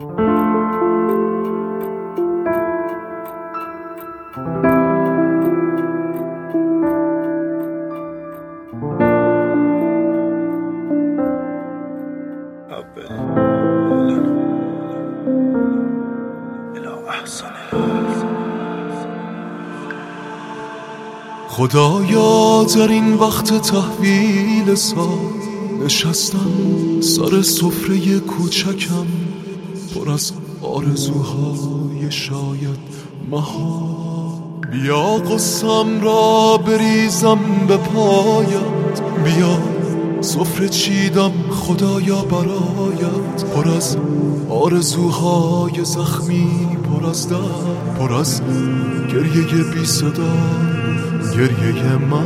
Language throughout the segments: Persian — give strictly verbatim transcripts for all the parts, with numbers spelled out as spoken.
خدایا در این وقت تحویل سال نشستم سر سفره کوچکم پر از آرزوهای شاید محال. بیا قصم را بریزم به پایت، بیا سفره چیدم خدایا برایت، پر از آرزوهای زخمی، پر از درد، پر از گریه بی صدا، گریه من.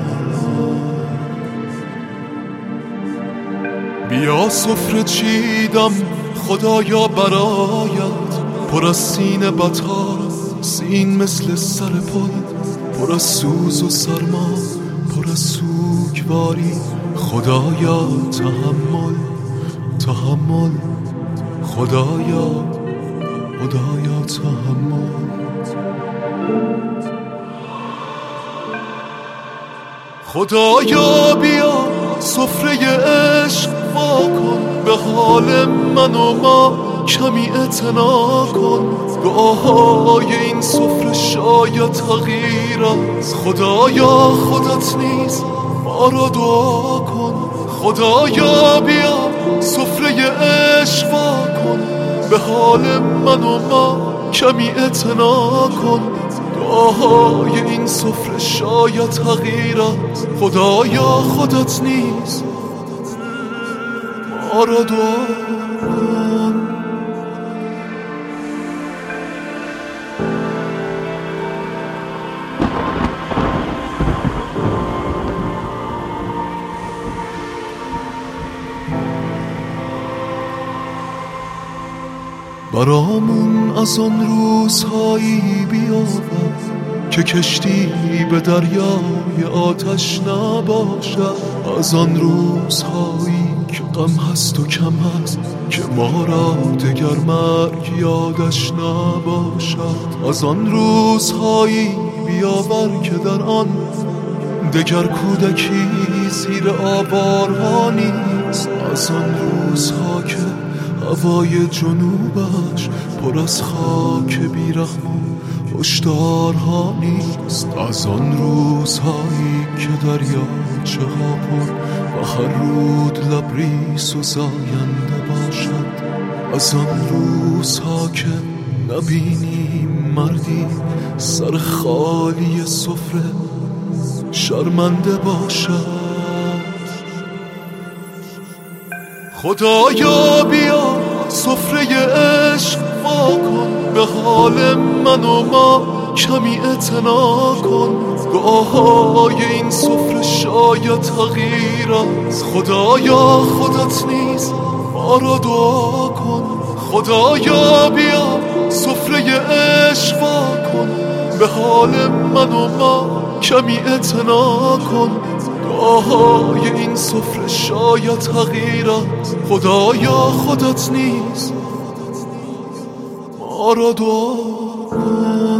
بیا سفره چیدم خدایا برایت، پر از سینه بطار، سین مثل سر پل، پر از سوز و سرما، پر از سوگواری. خدایا تحمل تحمل، خدایا خدایا تحمل. خدایا بیا سفره عشق وا کن، به حال من و ما کمی اعتنا کن. دعاهای این سفره شاید تغییر است، خدایا خودت نیز ما را دعا کن. خدایا بیا سفره عشق وا کن، به حال من و ما کمی اعتنا کن. دعاهای این سفره شاید تغییر است، خدایا خودت نیز ما را دعا کن. برامون از آن روزهایی بیاور که کشتی به دریای آتش نباشد، از آن روزهایی که غم هست و کم هست، که ما را دگر مرگ یادش نباشد. از آن روزهایی بیاور که در آن دگر کودکی زیر آوارها نیست، از آن روزها که هوای جنوبش پر از خاک بیرحم و هشدارها نیست، از آن روزهایی که دریاچه ها پر و هر رود لبریز و زاینده باشد، از آن روزها که نبینیم مردی سر خالی سفره شرمنده باشد. خدایا بیا سفره عشق وا کن، به حال من و ما کمی اعتنا کن. دعاهای این سفره شاید تغییر است، خدایا خودت نیز ما را دعا کن. خدایا بیا سفره عشق وا کن، به حال من و ما کمی اعتنا کن. دعاهای این سفره شاید تغییر است، خدایا خودت نیز ما را دعا کن.